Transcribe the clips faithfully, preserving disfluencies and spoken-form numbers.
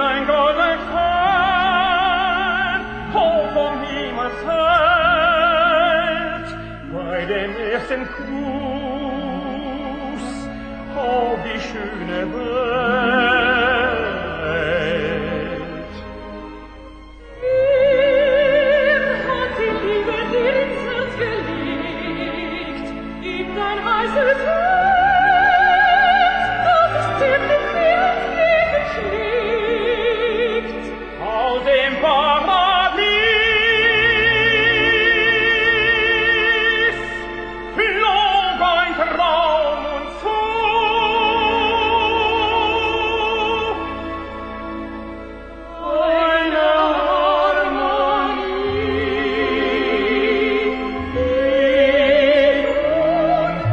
ein golden Stern hoch vom Himmel fällt, bei dem ersten Kuss auf die schöne Welt. Mir hat die Liebe dir ins Herz gelegt, in dein heißes Herz, das es zärtlich mir entgegenschlägt. Aus dem Paradies flog ein Traum uns zu. Eine Harmonie in uns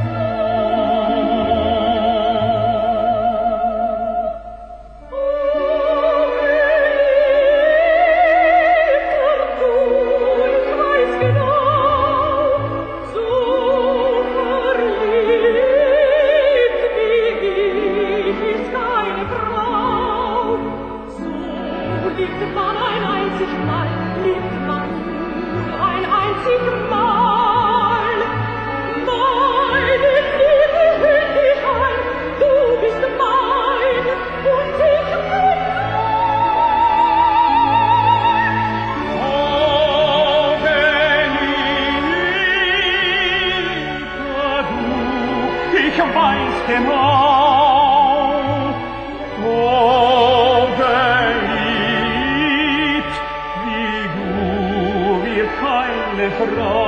Liebt man ein einzig Mal, liebt man nur ein einzig Mal. Meine Liebe hüllt dich ein, du bist mein und ich bin Oh, Benita, du, ich weiß genau. Oh, Benita, wie du, wir keine Frau.